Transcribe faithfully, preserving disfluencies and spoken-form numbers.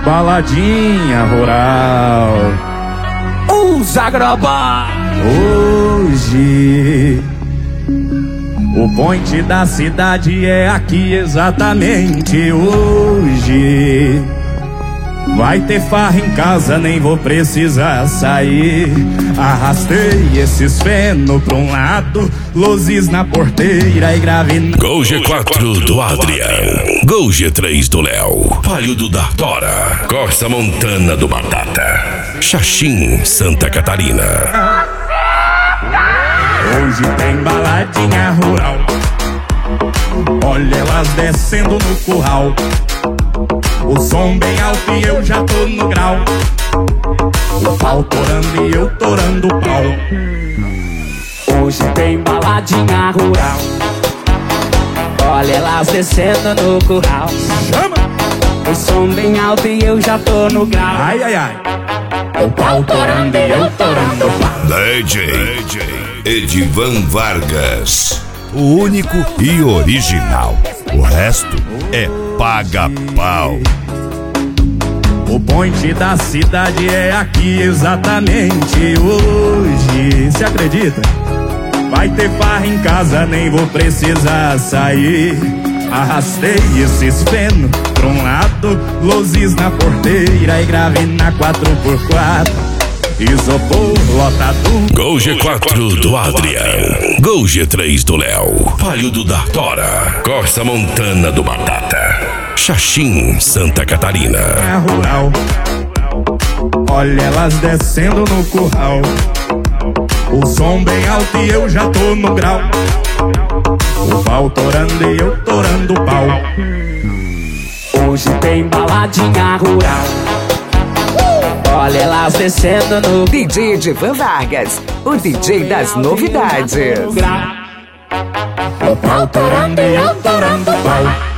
baladinha rural. Os agrobá. Hoje o point da cidade é aqui exatamente hoje. Vai ter farra em casa, nem vou precisar sair. Arrastei esses feno pra um lado, luzes na porteira e grave na... Gol G quatro do Adrian, Gol G três do Léo, Palio da Tora, Corsa Montana do Batata, Xaxim, Santa Catarina. Hoje tem baladinha rural, olha elas descendo no curral. O som bem alto e eu já tô no grau. O pau torando e eu torando o pau. Hoje tem baladinha rural, olha elas descendo no curral. Chama! O som bem alto e eu já tô no grau. Ai, ai, ai. O pau torando e eu torando o pau. D J Edivan Vargas, O único e original. O resto é paga-pau. O point da cidade é aqui exatamente hoje. Se acredita? Vai ter farra em casa, nem vou precisar sair. Arrastei esses feno pra um lado, luzes na porteira e grave na quatro por quatro. Isopor lotado. Gol G quatro do Adrian, Gol G três do Léo, Palio da Tora, Corsa Montana do Batata, Xaxim, Santa Catarina. É rural, olha elas descendo no curral. O som bem alto e eu já tô no grau. O pau torando e eu torando o pau. Hoje tem baladinha rural, olha elas descendo no D J Edivan Vargas, o D J das novidades. grau. O pau torando e eu torando o pau.